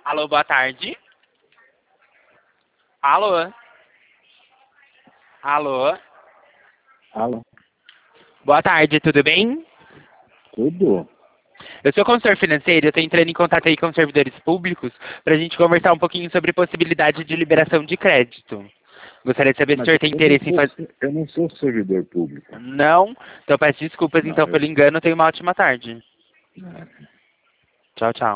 Alô, boa tarde. Alô? Alô? Alô? Boa tarde, tudo bem? Tudo? Eu sou consultor financeiro, eu estou entrando em contato aí com servidores públicos para a gente conversar um pouquinho sobre possibilidade de liberação de crédito. Gostaria de saber se o Mas senhor tem interesse em fazer... eu não sou servidor público. Não? Então peço desculpas Não, então pelo engano, tenha uma ótima tarde. eu... Tchau, tchau.